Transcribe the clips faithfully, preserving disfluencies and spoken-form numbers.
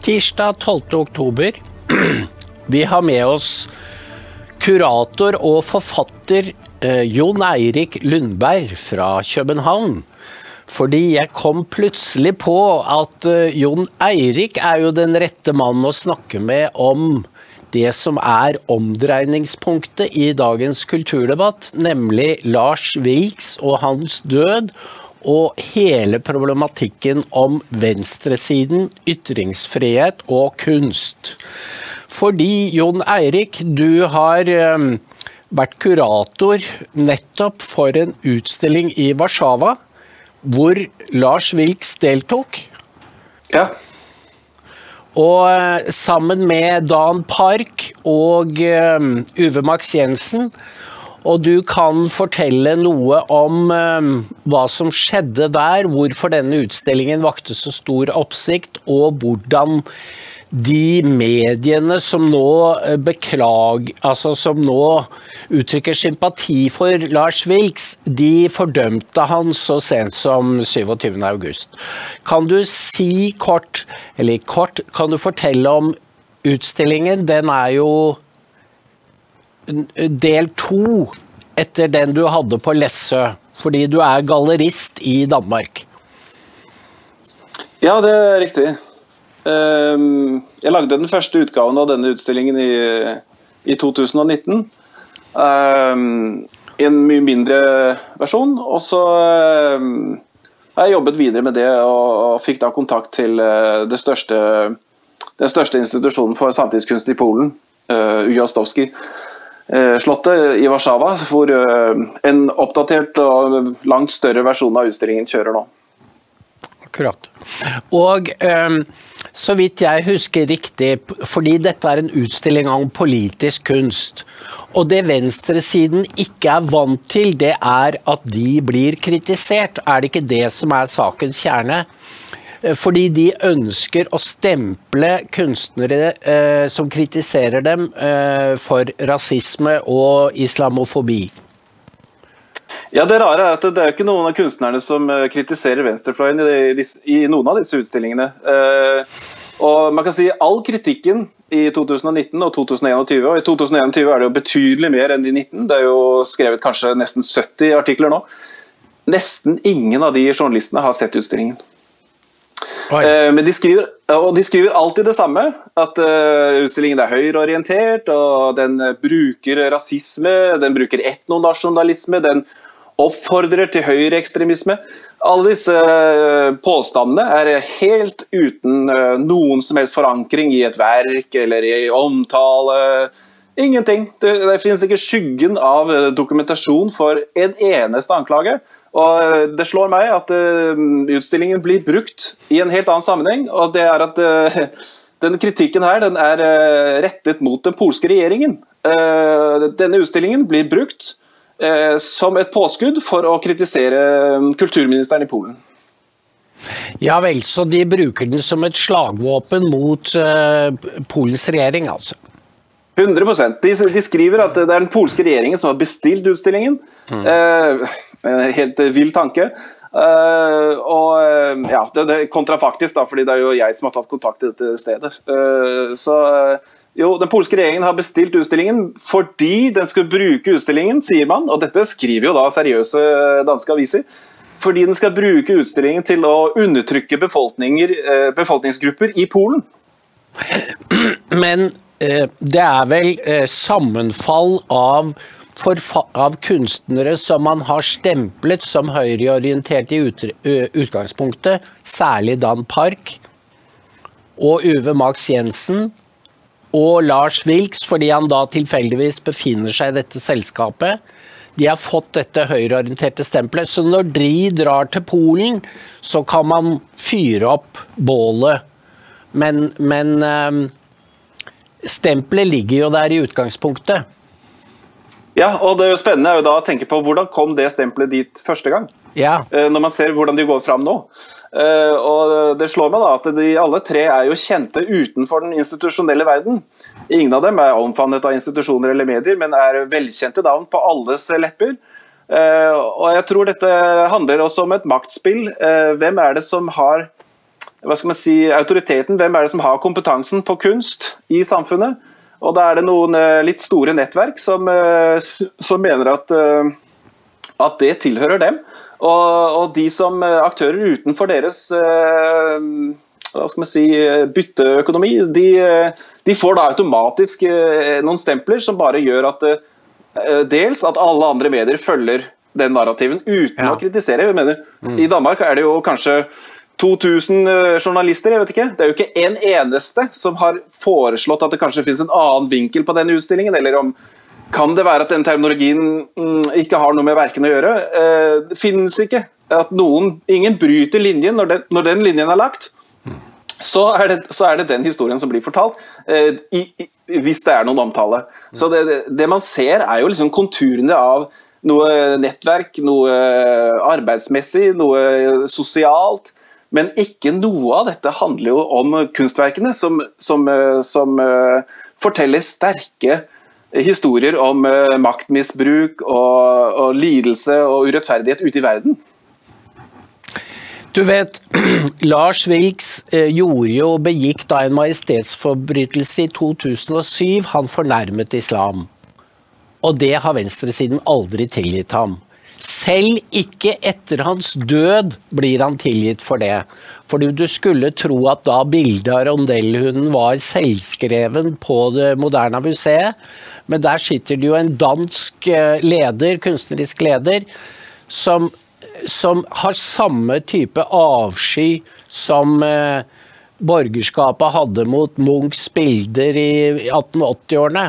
tirsdag tolvte oktober. Vi har med oss kurator og forfatter eh, Jon Eirik Lundberg fra København. Fordi jeg kom plutselig på at eh, Jon Eirik er jo den rette mannen å snakke med om det som er omdreiningspunktet i dagens kulturdebatt, nemlig Lars Vilks og hans død, og hele problematikken om venstresiden, ytringsfrihet og kunst. Fordi, Jon Eirik, du har um, vært kurator nettopp for en utstilling i Warszawa, hvor Lars Vilks deltok. Ja. Og uh, sammen med Dan Park og um, Uwe Max Jensen, og du kan fortelle noe om um, hva som skjedde der, hvorfor denne utstillingen vakte så stor oppsikt, og hvordan de mediene som nå beklag, altså som nå uttrykker sympati for Lars Vilks, de fordømte han så sent som syvogtyvende august. Kan du si kort, eller kort, kan du fortelle om utstillingen? Den er jo del to etter den du hadde på Læssø, fordi du er gallerist i Danmark. Ja, det er riktig. Jeg lagde den første utgaven av denne utstillingen i, i to tusen og nitten. I en mye mindre versjon, og så har jeg jobbet videre med det og, og fikk da kontakt til det største, den største institusjonen for samtidskunst i Polen, Ujazdowski. Slottet i Warszawa, hvor en oppdatert og langt større versjon av utstillingen kjører nå. Akkurat. Og um, så vidt jeg husker riktig, fordi dette er en utstilling om politisk kunst, og det venstresiden ikke er vant til, det er at de blir kritisert. Er det ikke det som er sakens kjerne? Fordi de ønsker å stemple kunstnere eh, som kritiserer dem eh, for rasisme og islamofobi. Ja, det rare er at det er ikke noen av kunstnerne som kritiserer venstrefløyen i, i noen av disse utstillingene. Eh, og man kan si all kritikken i to tusen og nitten og to tusen og einogtyve, og i to tusen og einogtyve er det jo betydelig mer enn i nitten, det er jo skrevet kanskje nesten sytti artikler nå. Nesten ingen av de journalistene har sett utstillingen. Uh, men de skriver, og de skriver alltid det samme, at uh, utstillingen er høyreorientert, og den uh, bruker rasisme, den bruker etnonasjonalisme, den oppfordrer til høyreekstremisme. Alle disse uh, påstandene er helt uten uh, noen som helst forankring i et verk eller i omtale. Ingenting. Det, det finnes ikke skyggen av uh, dokumentasjon for en eneste anklage. Og det slår meg at uh, utstillingen blir brukt i en helt annen sammenheng, og det er at uh, denne kritikken her, den er uh, rettet mot den polske regjeringen. Uh, denne utstillingen blir brukt uh, som et påskudd for å kritisere kulturministeren i Polen. Ja vel, så de bruker den som et slagvåpen mot uh, Polens regjering, altså? hundre prosent. De, de skriver at det er den polske regjeringen som har bestilt utstillingen. Mm. Uh, en helt vild tanke. Uh, og uh, ja, det, det er kontrafaktisk da, fordi det er jo jeg som har tatt kontakt i dette stedet. Uh, så uh, jo, den polske regjeringen har bestilt utstillingen fordi den skal bruke utstillingen, sier man, og dette skriver jo da seriøse danske aviser, fordi den skal bruke utstillingen til å undertrykke befolkninger, uh, befolkningsgrupper i Polen. Men det er vel sammenfall av, av kunstnere som man har stemplet som høyreorientert i ut, utgangspunktet, særlig Dan Park og Uwe Max Jensen og Lars Vilks, fordi han da tilfeldigvis befinner seg i dette selskapet. De har fått dette høyreorienterte stempelet, så når de drar til Polen, så kan man fyre opp bålet. Men, men stempelet ligger jo der i utgangspunktet. Ja, og det er jo spennende er jo da å tenke på hvordan kom det stempelet dit første gang. Ja. Når man ser hvordan de går fram nå. Og det slår meg da at de alle tre er jo kjente utenfor den institusjonelle verden. Ingen av dem er omfavnet av institusjoner eller medier, men er velkjente navn på alles lepper. Og jeg tror dette handler også om et maktspill. Hvem er det som har hva skal man si, autoriteten, hvem er det som har kompetansen på kunst i samfunnet? Og da er det noen litt store nettverk som, som mener at, at det tilhører dem. Og, og de som aktører utenfor deres hva skal man si, bytteøkonomi, de, de får da automatisk noen stempler som bare gjør at dels at alle andre medier følger den narrativen uten ja. Å kritisere. Jeg mener, mm. I Danmark er det jo kanskje to tusen journalister, jeg vet ikke. Det er jo ikke en eneste som har foreslått at det kanskje finnes en annen vinkel på denne utstillingen, eller om kan det være at den terminologien mm, ikke har noe med verken å gjøre. Eh, det finnes ikke at noen, ingen bryter linjen når den, når den linjen er lagt. Så er, det, så er det den historien som blir fortalt, eh, i, i, hvis det er noen omtale. Så det, det, det man ser er jo liksom konturene av noe nettverk, noe arbeidsmessig, noe sosialt, men ikke noe av dette handler jo om kunstverkene som, som, som uh, forteller sterke historier om uh, maktmisbruk og, og lidelse og urettferdighet ute i verden. Du vet, Lars Vilks uh, gjorde jo begikk da en majestetsforbrytelse i to tusen og syv, han fornærmet islam. Og det har venstresiden aldri tilgitt ham. Selv ikke etter hans død blir han tilgitt for det. Fordi du skulle tro at da bildet av rondellhunden var selvskreven på det moderne museet, men der sitter det jo en dansk leder, kunstnerisk leder, som, som har samme type avsky som eh, borgerskapet hadde mot Munchs bilder i atten åtti-årene.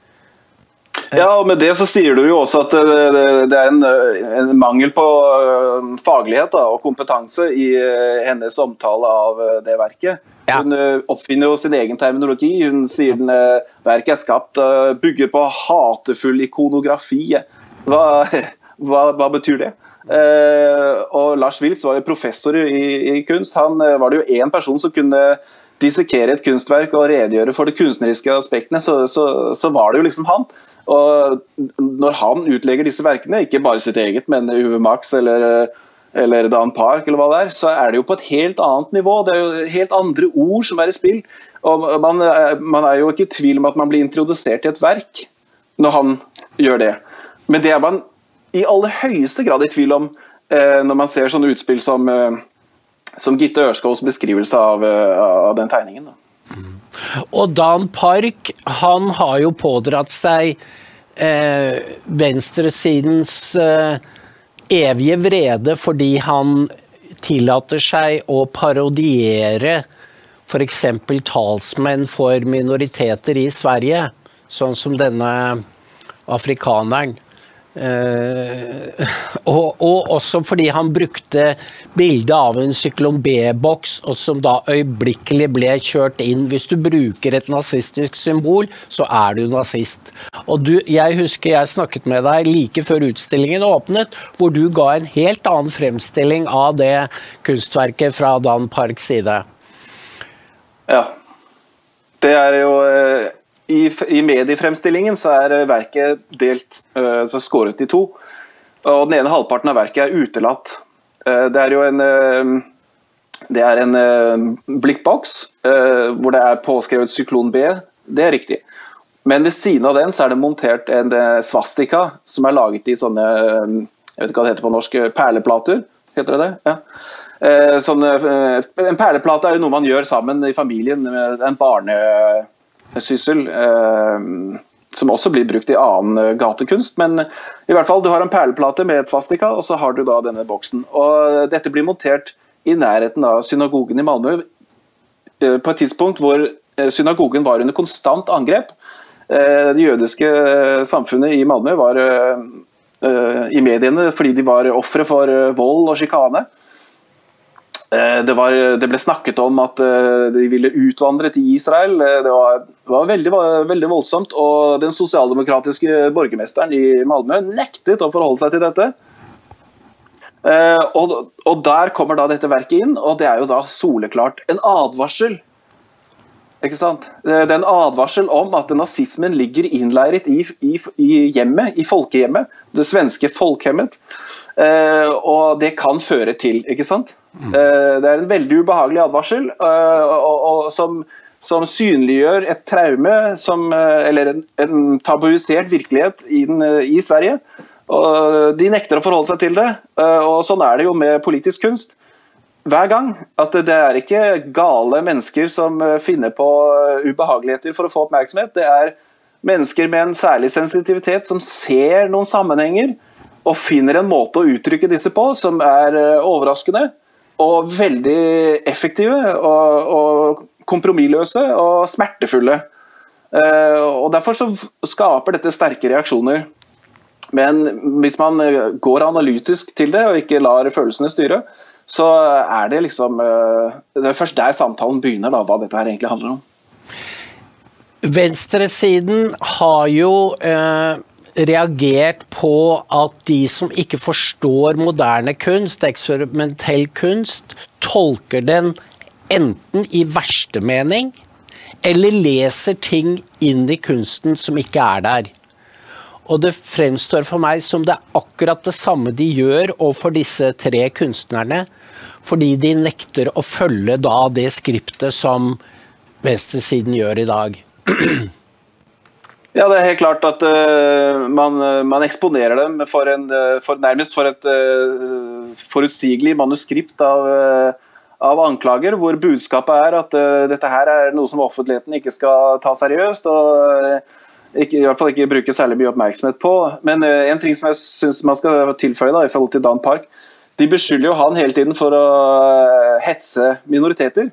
Ja, og med det så sier du jo også at det, det er en, en mangel på faglighet da, og kompetanse i hennes omtale av det verket. Ja. Hun oppfinner jo sin egen terminologi. Hun sier den verket er skapt, bygger på hatefull ikonografi. Hva, hva, hva betyr det? Eh, og Lars Vilks var jo professor i, i kunst. Han var det jo en person som kunne dissekere et kunstverk og redegjøre for det kunstneriske aspektene, så, så, så var det jo liksom han. Og når han utlegger disse verkene, ikke bare sitt eget, men Uwe Max eller, eller Dan Park, eller hva det er, så er det jo på et helt annet nivå. Det er jo helt andre ord som er i spill. Og man, man er jo ikke i tvil om at man blir introdusert til et verk når han gjør det. Men det er man i aller høyeste grad i tvil om eh, når man ser sånne utspill som eh, som Gitte Ørskåls beskrivelse av, av den tegningen. Da. Mm. Og Dan Park, han har jo pådratt seg eh, venstresidens eh, evige vrede fordi han tillater seg å parodiere for eksempel talsmenn for minoriteter i Sverige, sånn som denne afrikaneren. Uh, og, og også fordi han brukte bildet av en syklon B-boks og som da øyeblikkelig ble kjørt inn. Hvis du bruker et nazistisk symbol, så er du nazist. Og du, jeg husker jeg snakket med deg like før utstillingen åpnet, hvor du ga en helt annen fremstilling av det kunstverket fra Dan Parks side. Ja, det er jo uh... I, I mediefremstillingen så er verket delt, uh, så skåret i to, og den ene halvparten av verket er utelatt. Uh, det er jo en, uh, det er en uh, blikkboks, uh, hvor det er påskrevet syklon B, det er riktig. Men ved siden av den så er det montert en uh, svastika, som er laget i sånne, uh, jeg vet ikke hva det heter på norsk, perleplater, heter det det? Ja. Uh, sånne, uh, en perleplate er jo noe man gjør sammen i familien, med en barne... syssel, eh, som også blir brukt i annen gatekunst, men i hvert fall du har en perleplate med et svastika, og så har du da denne boksen. Og dette blir montert i nærheten av synagogen i Malmø, eh, på et tidspunkt hvor synagogen var under konstant angrep. Eh, det jødiske samfunnet i Malmø var eh, i mediene fordi de var ofre for vold og skikane. Det, var, det ble snakket om at de ville utvandre til Israel. Det var, det var veldig, veldig voldsomt, og den sosialdemokratiske borgermesteren i Malmø nektet å forholde seg til dette. Og, og der kommer da dette verket inn, og det er jo da soleklart en advarsel. Ikke sant? Det er en advarsel om at nazismen ligger innleiret i, i, i hjemmet, i folkehjemmet, det svenske folkhemmet, og det kan føre til, ikke sant? Mm. Det er en veldig ubehagelig advarsel, og, og, og som, som synliggjør et traume, som, eller en, en tabuisert virkelighet i, den, i Sverige. Og de nekter å forholde seg til det, og sånn er det jo med politisk kunst. Hver gang, at det er ikke gale mennesker som finner på ubehageligheter for å få oppmerksomhet. Det er mennesker med en særlig sensitivitet som ser noen sammenhenger og finner en måte å uttrykke disse på som er overraskende og veldig effektive og, og kompromissløse og smertefulle. Og derfor så skaper dette sterke reaksjoner. Men hvis man går analytisk til det og ikke lar følelsene styre, så er det liksom, det er først der samtalen begynner da, hva dette her egentlig handler om. Venstresiden har jo eh, reagert på at de som ikke forstår moderne kunst, eksperimentell kunst, tolker den enten i verste mening, eller leser ting inn i kunsten som ikke er der. Og det fremstår for meg som det er akkurat det samme de gjør overfor disse tre kunstnerne, fordi de nekter å følge da det skriptet som venstresiden gjør i dag. Ja, det er helt klart at uh, man, man eksponerer dem for en, for, nærmest for et uh, forutsigelig manuskript av, uh, av anklager, hvor budskapet er at uh, dette her er noe som offentligheten ikke skal ta seriøst, og uh, Ikke, i hvert fall ikke bruke særlig mye oppmerksomhet på. Men uh, en ting som jeg synes man skal tilføye da, i forhold til Dan Park, de beskylder jo han hele tiden for å uh, hetse minoriteter.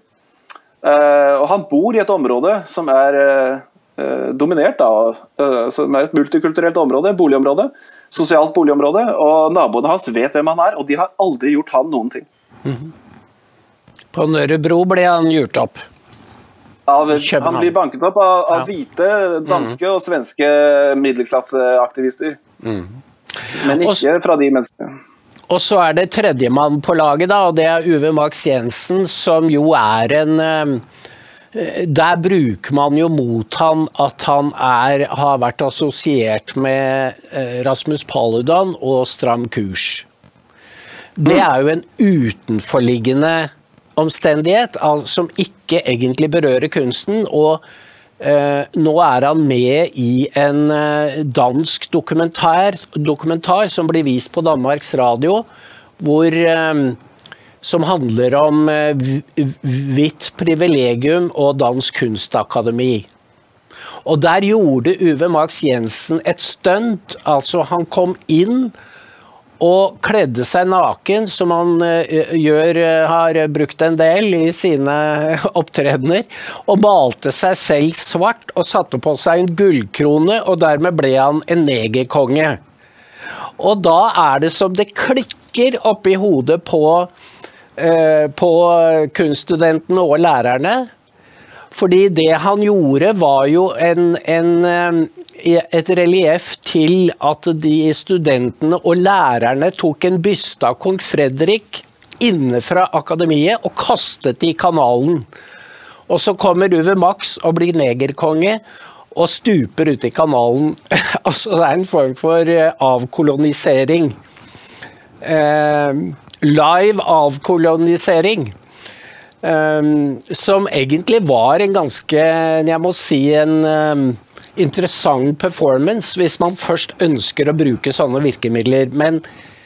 Uh, og han bor i et område som er uh, dominert av, uh, som er et multikulturelt område, boligområde, sosialt boligområde, og naboene hans vet hvem han er, og de har aldri gjort han noen ting. Mm-hmm. På Nørrebro ble han gjort opp. Av, han blir banket opp av, av hvite, danske og svenske middelklasseaktivister. Mm. Men ikke fra de menneskene. Og så er det tredjemann på laget da, og det er Uwe Max Jensen, som jo er en... Der bruker man jo mot han at han er, har vært assosiert med Rasmus Paludan og Stram Kurs. Det er jo en utenforliggende omstendighet, som ikke egentlig berører kunsten, og eh, nå er han med i en eh, dansk dokumentar, dokumentar som blir vist på Danmarks Radio, hvor, eh, som handler om eh, hvitt privilegium og Dansk Kunstakademi. Og der gjorde Uwe Max Jensen et stunt, altså han kom inn og kledde seg naken, som han uh, gjør, uh, har brukt en del i sine opptredener, og malte seg selv svart og satte på seg en gullkrone, og dermed ble han en negerkonge. Og da er det som det klikker opp i hodet på, uh, på kunststudentene og lærerne, fordi det han gjorde var jo en, en, et relieff til at de studentene og lærerne tok en byste av kong Fredrik inne fra akademiet og kastet det i kanalen. Og så kommer Uwe Max og blir negerkonge og stuper ut i kanalen. Altså det er en form for avkolonisering. Eh, live avkolonisering. Um, som egentlig var en ganske, jeg må si, en um, interessant performance hvis man først ønsker å bruke sånne virkemidler, men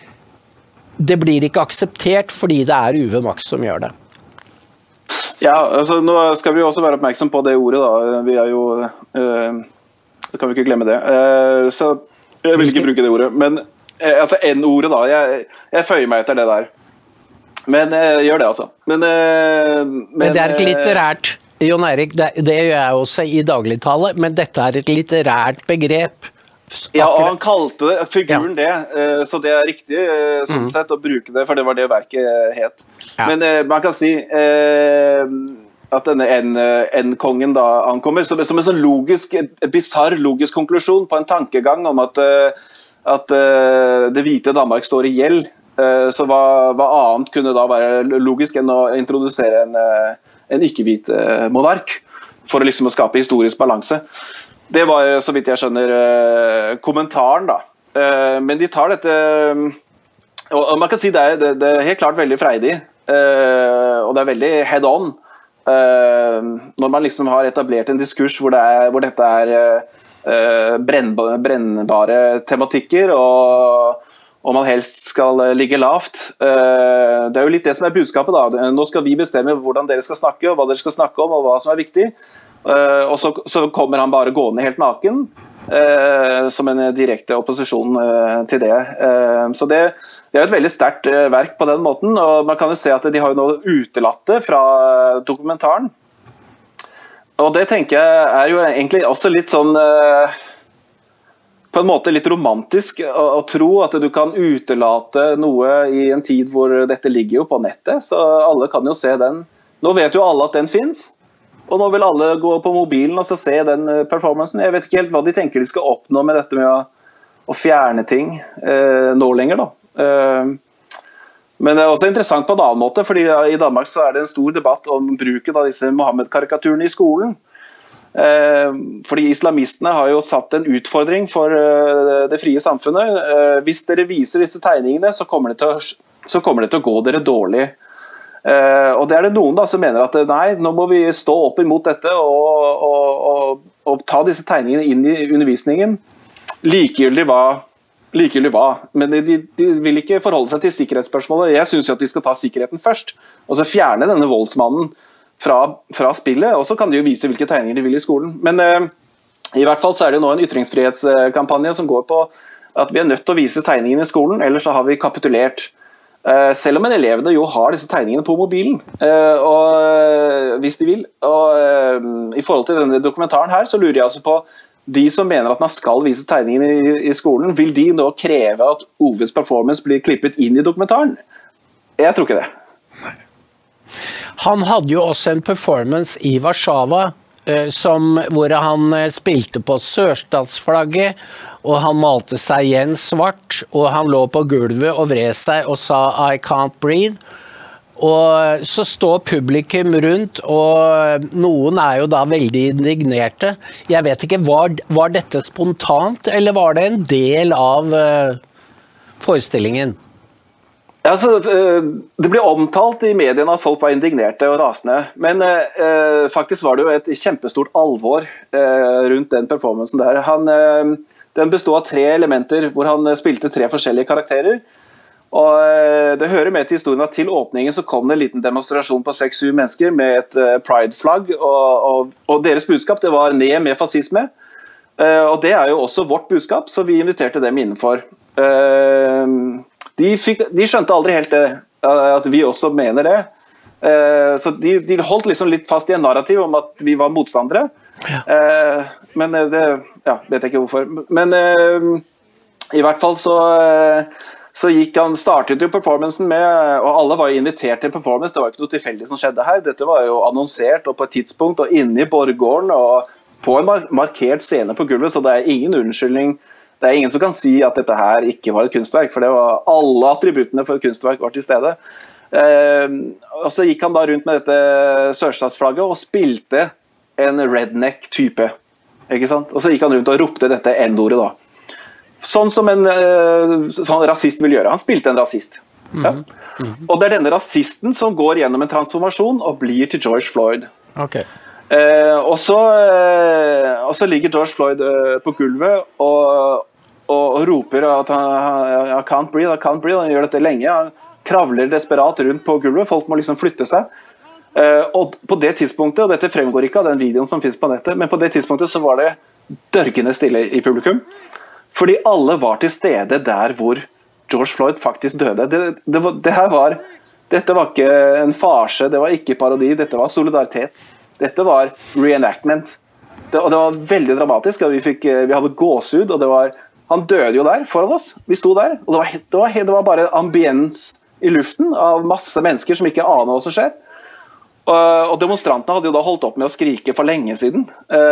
det blir ikke akseptert fordi det er Uwe Max som gjør det. Ja, altså nå skal vi også være oppmerksom på det ordet da, vi er jo, uh, kan vi ikke glemme det, uh, så jeg vil ikke bruke det ordet, men uh, altså N-ordet da, jeg, jeg føyer meg etter det der. Men uh, gjør det altså. Men, uh, men, men det er et litterært, Jon Eirik, det, det gjør jeg også i dagligtale, men dette er et litterært begrep. Ja, og han kalte det, figuren ja. det, uh, så det er riktig uh, sånn mm. sett å bruke det, for det var det verket het. Ja. Men uh, man kan si uh, at denne N-kongen da ankommer, som, som en sånn logisk, bizarr logisk konklusjon på en tankegang om at, uh, at uh, det hvite Danmark står i gjeld. Så hva, hva annet kunne da være logisk enn å introdusere en, en ikke-hvit monark for å liksom å skape historisk balanse. Det var, så vidt jeg skjønner, kommentaren da. Men de tar dette, og man kan si det er, det er helt klart veldig freidig uh, og det er veldig head on. Uh, når man liksom har etablert en diskurs hvor, det er, hvor dette er uh, brennbare, brennbare tematikker, og, og man helst skal ligge lavt. Uh, det er jo litt det som er budskapet da. Nå skal vi bestemme hvordan dere skal snakke, og hva dere skal snakke om, og hva som er viktig. Uh, og så, så kommer han bare gående helt naken. Uh, som en direkte opposisjon uh, til det. Uh, så det, det er et veldig sterkt uh, verk på den måten, og man kan jo se at de har jo noe utelatte fra uh, dokumentaren. Og det tenker jeg er jo egentlig også litt sånn uh, på en måte litt romantisk å, å tro at du kan utelate noe i en tid hvor dette ligger jo på nettet, så alle kan jo se den. Nå vet jo alle at den finnes. Og nå vil alle gå på mobilen og så se den performancen. Jeg vet ikke helt hva de tenker de skal oppnå med dette med å, å fjerne ting eh, nå lenger da. Eh, men det er også interessant på en annen måte, fordi i Danmark så er det en stor debatt om bruken av disse Mohammed-karikaturene i skolen. Eh, fordi islamistene har jo satt en utfordring for eh, det frie samfunnet. Eh, hvis dere viser disse tegningene, så kommer det til å, så kommer det til å gå dere dårlig. Uh, og det er det noen da som mener at nei, nå må vi stå opp imot dette og, og, og, og ta disse tegningene inn i undervisningen. Likegyldig hva, likegyldig hva. Men de, de vil ikke forholde seg til sikkerhetsspørsmålet. Jeg synes jo at de skal ta sikkerheten først, og så fjerne denne voldsmannen fra, fra spillet, og så kan de jo vise hvilke tegninger de vil i skolen. Men uh, i hvert fall så er det nå en ytringsfrihetskampanje som går på at vi er nødt til å vise tegningene i skolen, ellers så har vi kapitulert. Uh, selv om en elevene jo har disse tegningene på mobilen, uh, og, uh, hvis de vil. Og, uh, I forhold til denne dokumentaren her, så lurer jeg altså på de som mener at man skal vise tegningene i, i skolen, vil de nå kreve at Oves performance blir klippet inn i dokumentaren? Jeg tror ikke det. Han hadde jo også en performance i Warszawa, uh, som, hvor han uh, spilte på sørstatsflagget, og han malte seg igjen svart, og han lå på gulvet og vred seg og sa «I can't breathe». Og så står publikum rundt, og noen er jo da veldig indignerte. Jeg vet ikke, var, var dette spontant, eller var det en del av uh, forestillingen? Altså, det ble omtalt i mediene at folk var indignerte og rasende, men eh, faktisk var det jo et kjempestort alvor eh, rundt den performancen der. Han, eh, den bestod av tre elementer hvor han spilte tre forskjellige karakterer, og eh, det hører med til historien at til åpningen så kom det en liten demonstrasjon på seks syv mennesker med et eh, pride-flagg, og, og, og deres budskap det var ned med fascisme, eh, og det er jo også vårt budskap, så vi inviterte dem innenfor. Eh, De, fikk, de skjønte aldri helt det, at vi også mener det. Så de, de holdt liksom litt fast i en narrativ om at vi var motstandere. Ja. Men det ja, vet jeg ikke hvorfor. Men i hvert fall så, så gikk han, startet jo performancen med, og alle var jo invitert til performance, det var ikke noe tilfeldig som skjedde her. Dette var jo annonsert og på et tidspunkt, og inne i borggården, og på en markert scene på gulvet, så det er ingen unnskyldning. Det er ingen som kan si at dette her ikke var et kunstverk, for det var alle attributtene for et kunstverk var til stede. Eh, og så gikk han da rundt med dette sørstatsflagget og spilte en redneck-type, ikke sant? Og så gikk han rundt og ropte dette N-ordet da. Sånn som en eh, sånn rasist vil gjøre. Han spilte en rasist. Ja. Mm-hmm. Og det er denne rasisten som går gjennom en transformasjon og blir til George Floyd. Ok. Eh, og, så, eh, og så ligger George Floyd eh, på gulvet og, og, og roper at han I can't breathe, I can't breathe. Han gjør dette lenge, han kravler desperat rundt på gulvet, folk må liksom flytte seg. Eh, og på det tidspunktet, og dette fremgår ikke av den videoen som finnes på nettet, men på det tidspunktet så var det dørgende stille i publikum, fordi alle var til stede der hvor George Floyd faktisk døde. Det, det, var, det her var, dette var ikke en farse, det var ikke parodi, dette var solidaritet. Dette var reenactment. Det, og det var veldig dramatisk. Vi, fikk, vi hadde gåsehud, og det var, han døde jo der foran oss. Vi sto der, og det var, det var, det var bare ambiens i luften av masse mennesker som ikke aner hva som skjer. Og, og demonstrantene hadde jo da holdt opp med å skrike for lenge siden.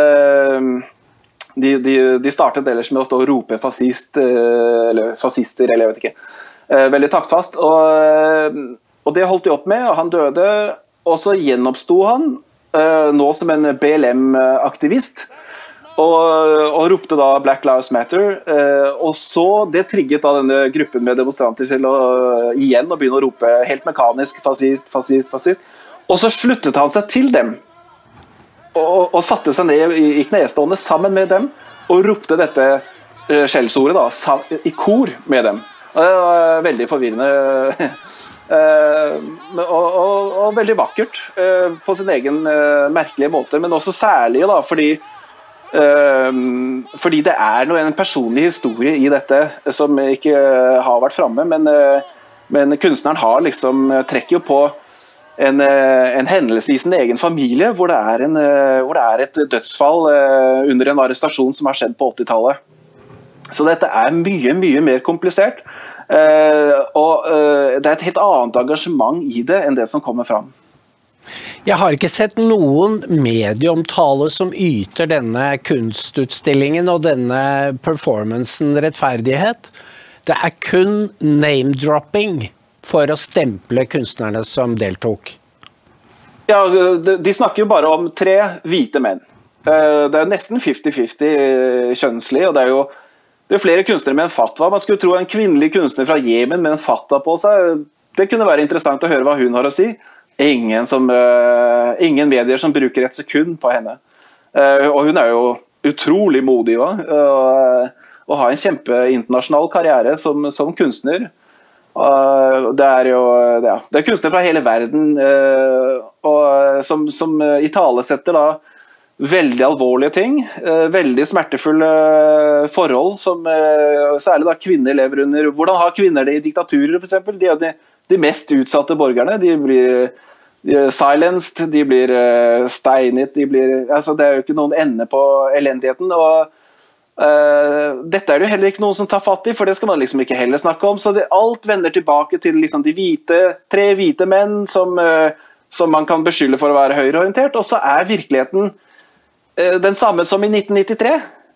De, de, de startet ellers med å stå og rope fascist, eller fascister, eller jeg vet ikke. Veldig taktfast. Og, og det holdt de opp med, og han døde, og så gjenoppstod han, nå som en B L M-aktivist, og, og ropte da Black Lives Matter, eh, og så det trigget da denne gruppen med demonstranter til å igjen å begynne å rope helt mekanisk fascist, fascist, fascist, og så sluttet han seg til dem, og, og satte seg ned i, i knestående sammen med dem, og ropte dette eh, skjellsordet da, sa, i kor med dem. Og det var veldig forvirrende, Uh, og, og, og veldig vakkert uh, på sin egen uh, merkelige måte, men også særlig da, fordi, uh, fordi det er noe, en personlig historie i dette som ikke uh, har vært fremme, men, uh, men kunstneren har liksom, uh, trekker jo på en, uh, en hendelse i sin egen familie, hvor det er, en, uh, hvor det er et dødsfall uh, under en arrestasjon som har skjedd på åttitallet. Så dette er mye, mye mer komplisert. Uh, og uh, det er et helt annet engasjement i det enn det som kommer fram. Jeg har ikke sett noen medieomtale som yter denne kunstutstillingen og denne performancen rettferdighet. Det er kun name-dropping for å stemple kunstnerne som deltok. Ja, de, de snakker jo bare om tre hvite menn. Uh, det er nesten femti femti kjønnslig, og det er jo Det er flere kunstnere med en fatwa. Man skulle tro en kvinnelig kunstner fra Jemen med en fatwa på seg. Det kunne være interessant å høre hva hun har å si. Ingen, som, uh, ingen medier som bruker et sekund på henne. Uh, og hun er jo utrolig modig også, uh, og har en kjempeinternasjonal karriere som, som kunstner. Uh, det er jo ja, det er kunstnere fra hele verden uh, og, som, som italesetter da veldig alvorlige ting, veldig smertefulle forhold som særlig da kvinner lever under. Hvordan har kvinner det i diktaturer for eksempel? De er de, de mest utsatte borgerne, de blir de silenced, de blir steinet, de blir, altså det er jo ikke noen ende på elendigheten, og uh, dette er det jo heller ikke noen som tar fatt i, for det skal man liksom ikke heller snakke om, så det, alt vender tilbake til liksom de hvite, tre hvite menn som, uh, som man kan beskylde for å være høyreorientert, og så er virkeligheten den samme som i nitten nittitre.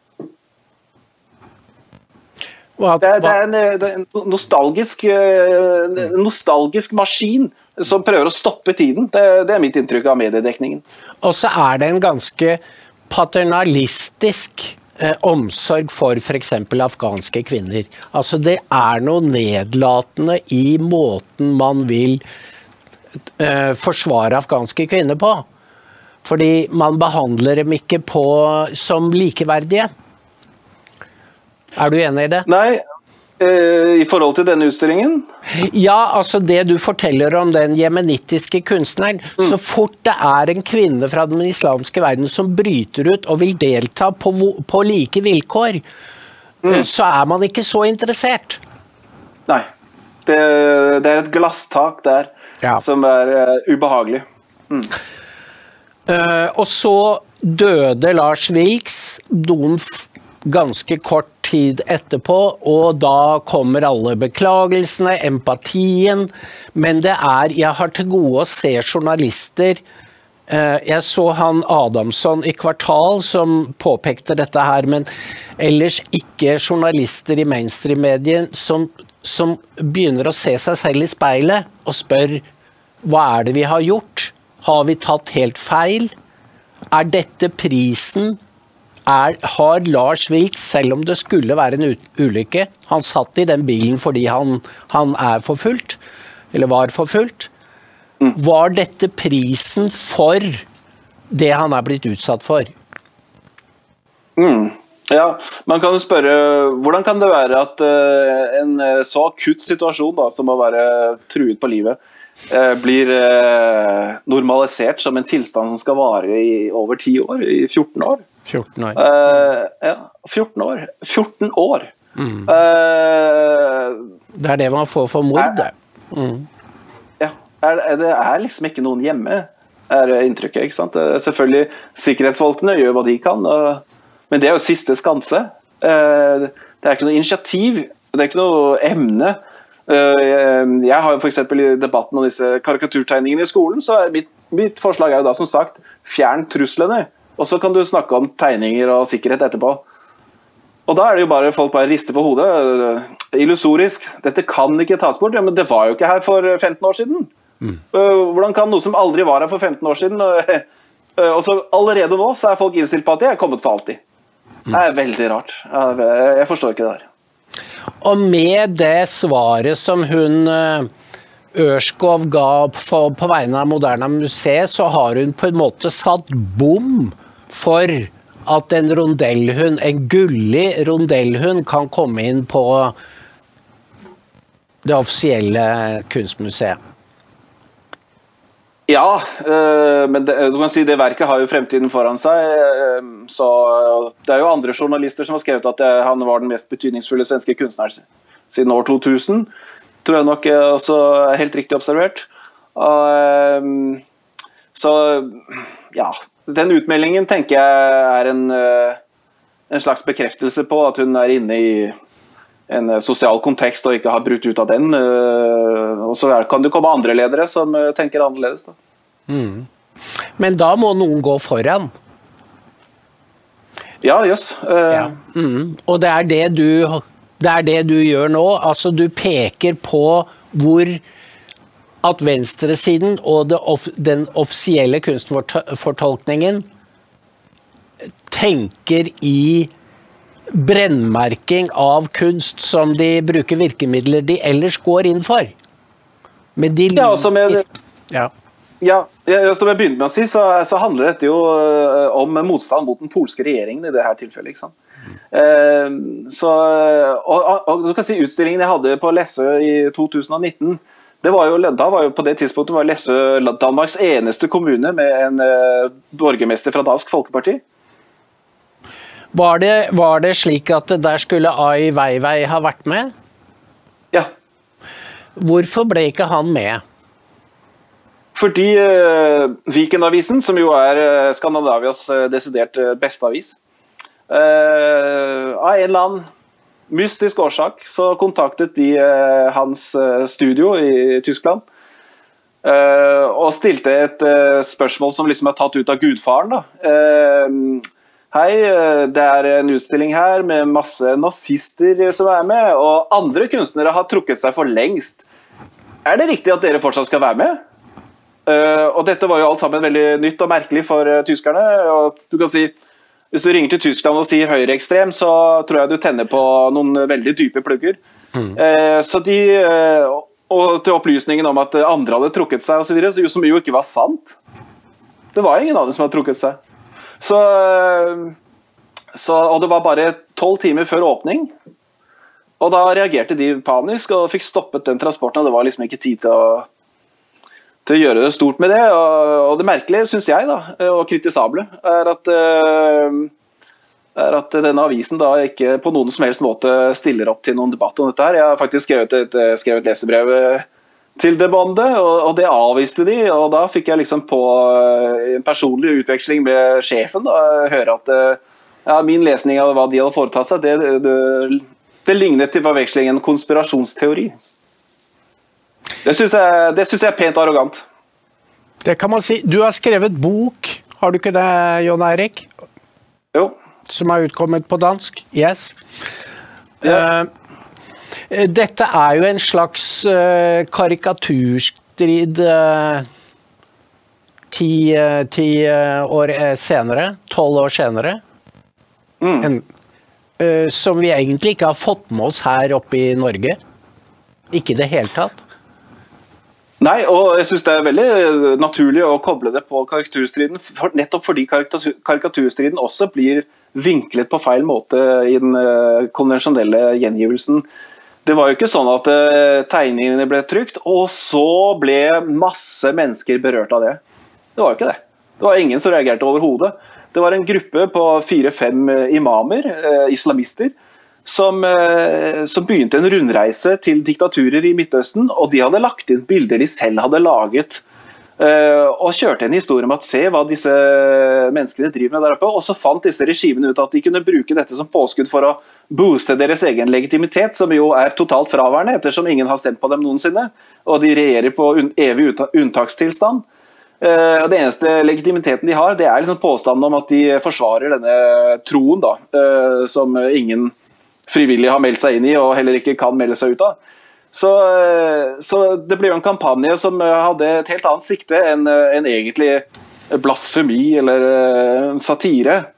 Hva, det, er, det, er en, det er en nostalgisk, nostalgisk maskin som prøver å stoppe tiden. Det, det er mitt inntrykk av mediedekningen. Og så er det en ganske paternalistisk eh, omsorg for for eksempel afghanske kvinner. Altså det er noe nedlatende i måten man vil eh, forsvare afghanske kvinner på. Fordi man behandler dem ikke på som likeverdige. Er du enig i det? Nei, eh, i forhold til denne utstillingen? Ja, altså det du forteller om den jemenittiske kunstneren, mm. så fort det er en kvinne fra den islamske verden som bryter ut og vil delta på, på like vilkår, mm. så er man ikke så interessert. Nei, det, det er et glasstak der ja. som er uh, ubehagelig. Mm. Uh, og så døde Lars Vilks noen ganske kort tid etterpå, og da kommer alle beklagelsene, empatien, men det er, jeg har til gode å se journalister, uh, jeg så han Adamson i Kvartal som påpekte dette her, men ellers ikke journalister i mainstream-medien som, som begynner å se seg selv i speilet og spør, hva er det vi har gjort? Har vi tatt helt feil? Er dette prisen? Er, har Lars Vilks, selv om det skulle være en ulykke, han satt i den bilen fordi han, han er forfulgt, eller var forfulgt, mm. var dette prisen for det han er blitt utsatt for? Mm. Ja, man kan jo spørre, hvordan kan det være at uh, en så akutt situasjon da, som å være truet på livet, blir eh, normalisert som en tilstand som skal vare i over ti år, i fjorten år. fjorten år. Eh, ja, fjorten år. fjorten år. Mm. Eh, det er det man får for mord, det. Mm. Ja, er, er det er liksom ikke noen hjemme, er inntrykket, ikke sant? Selvfølgelig, sikkerhetsfolkene gjør hva de kan, og, men det er jo siste skanse. Eh, det er ikke noe initiativ, det er ikke noe emne. Jeg har jo for eksempel i debatten om disse karikaturtegningene i skolen, så er mitt, mitt forslag er jo da som sagt, fjern truslene, og så kan du snakke om tegninger og sikkerhet etterpå. Og da er det jo bare folk bare rister på hodet, illusorisk, dette kan ikke tas bort, ja, men det var jo ikke her for femten år siden. Mm. Hvordan kan noe som aldri var her for femten år siden, og så allerede nå så er folk innstilt på at det er kommet for alltid. Det er veldig rart. Jeg forstår ikke det her. Og med det svaret som hun Ørskov ga på, på vegne av Moderna museet, så har hun på en måte satt bom for at en rondellhund, en gullig rondellhund, kan komme inn på det offisielle kunstmuseet. Ja, men det, du kan si det verket har jo fremtiden foran seg, så det er jo andre journalister som har skrevet at det, han var den mest betydningsfulle svenske kunstneren siden år to tusen, tror jeg nok også er helt riktig observert. Og, så ja, den utmeldingen tenker jeg er en, en slags bekreftelse på at hun er inne i en sosial kontekst og ikke har brutt ut av den, og så kan det komme andre ledere som tenker annerledes da. Mm. Men da må noen gå foran. Ja, jøss. Yes. Uh... Ja. Mm. Og det er det, du, det er det du gjør nå, altså du peker på hvor at venstresiden og det, den offisielle kunstfortolkningen tenker i brennmerking av kunst som de bruker virkemidler de ellers går inn for. Med de ja, som jeg, ja. Ja, som jeg begynte med å si, så, så handler dette jo om motstand mot den polske regjeringen i det her tilfellet, ikke sant? Mm. Eh, så, og, og, og du kan si utstillingen jeg hadde på Læssø i to tusen og nitten, det var jo, da var jo på det tidspunktet var Læssø Danmarks eneste kommune med en eh, borgermester fra Dansk Folkeparti. Var det, var det slik at der skulle Ai Weiwei ha vært med? Ja. Hvorfor ble ikke han med? Fordi uh, Viken-avisen, som jo er uh, Skandinavias uh, desidert uh, beste avis, uh, av en eller annen mystisk årsak så kontaktet de uh, hans uh, studio i Tyskland uh, og stilte et uh, spørsmål som liksom er tatt ut av gudfaren da. Uh, Hei, det er en utstilling her med masse nazister som er med, og andre kunstnere har trukket seg for lengst. Er det riktig at dere fortsatt skal være med? Uh, og dette var jo alt sammen veldig nytt og merkelig for uh, tyskerne. Og du kan si, hvis du ringer til Tyskland og sier høyreekstrem, så tror jeg du tenner på noen veldig dype plugger. Mm. Uh, så de, uh, og til opplysningen om at andre hadde trukket seg og så videre, som jo ikke var sant. Det var ingen av dem som hadde trukket seg. Så, så, og det var bare tolv timer før åpning, og da reagerte de panisk og fikk stoppet den transporten, og det var liksom ikke tid til å, til å gjøre det stort med det. Og, og det merkelige, synes jeg da, og kritisable, er at, er at denne avisen da ikke på noen som helst måte stiller opp til noen debatt om dette her. Jeg har faktisk skrevet et, skrevet et lesebrev til det båndet, og, og det avviste de, og da fikk jeg liksom på en personlig utveksling med sjefen da, høre at ja, min lesning av hva de hadde foretatt seg, det, det, det lignet til forveksling en konspirasjonsteori. Det synes jeg, det synes jeg er pent arrogant. Det kan man si. Du har skrevet bok, har du ikke det, Jon Eirik? Jo. Som er utkommet på dansk? Yes. Ja. Uh, Dette er jo en slags uh, karikaturstrid uh, ti, uh, ti uh, år senere, tolv år senere, mm. en, uh, som vi egentlig ikke har fått med oss her oppe i Norge. Ikke det hele tatt. Nei, og jeg synes det er veldig naturlig å koble det på karikaturstriden, for, nettopp fordi karikatur, karikaturstriden også blir vinklet på feil måte i den uh, konvensjonelle gjengivelsen. Det var jo ikke sånn at uh, tegningene ble trykt, og så ble masse mennesker berørt av det. Det var jo ikke det. Det var ingen som reagerte overhodet. Det var en gruppe på fire-fem uh, imamer, uh, islamister, som, uh, som begynte en rundreise til diktaturer i Midtøsten, og de hadde lagt inn bilder de selv hadde laget, uh, og kjørte en historie om at se hva disse menneskene driver med der oppe, og så fant disse regimene ut at de kunne bruke dette som påskudd for å booste deres egen legitimitet, som jo er totalt fraværende, ettersom ingen har stemt på dem noensinne, og de regjerer på un evig unntakstilstand. Uh, det eneste legitimiteten de har, det er liksom påstanden om at de forsvarer denne troen da, uh, som ingen frivillig har meldt seg inn i, og heller ikke kan melde seg ut av. Så, så det ble jo en kampanje som hadde et helt annet sikte enn en egentlig blasfemi eller satire.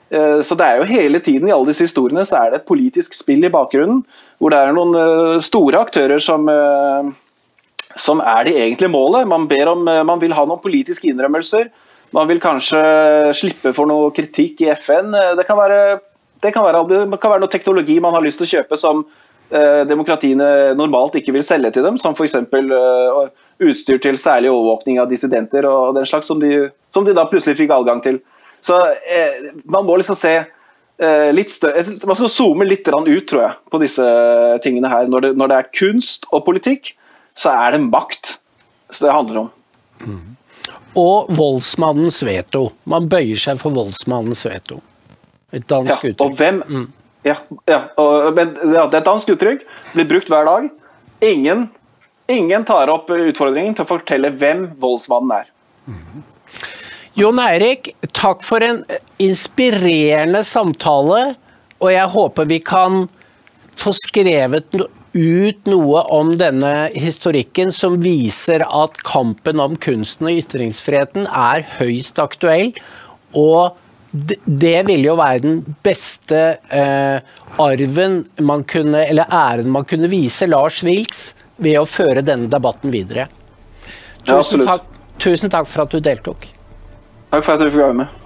Eh, så det er jo hele tiden i alle disse historiene så er det et politisk spill i bakgrunnen, hvor det er noen eh, store aktører som, eh, som er det egentlige målet. Man, ber om, eh, man vil ha noen politiske innrømmelser, man vil kanskje slippe for noe kritikk i F N. Det kan være, det kan være, det kan være noe teknologi man har lyst til å kjøpe som eh, demokratiene normalt ikke vil selge til dem, som for eksempel eh, utstyr til særlig overvåkning av dissidenter og den slags som de, som de da plutselig fikk adgang til. Så eh, man må liksom se eh, litt større, man skal zoome litt ut, tror jeg, på disse tingene her. Når det, når det er kunst og politikk, så er det makt så det handler om. Mm. Og voldsmannens veto. Man bøyer seg for voldsmannens veto. Et dansk ja, uttrykk. Og hvem, mm. ja, ja, og, men, ja, det er et dansk uttrykk, blir brukt hver dag. Ingen, ingen tar opp utfordringen til å fortelle hvem voldsmannen er. Mm. Jon Eirik, takk for en inspirerende samtale, og jeg håper vi kan få skrevet ut noe om denne historikken som viser at kampen om kunsten og ytringsfriheten er høyst aktuell, og det vil jo være den beste eh, arven man kunne, eller æren man kunne vise Lars Vilks ved å føre denne debatten videre. Tusen, ja, takk, tusen takk for at du deltok. Takk for at du fikk være med.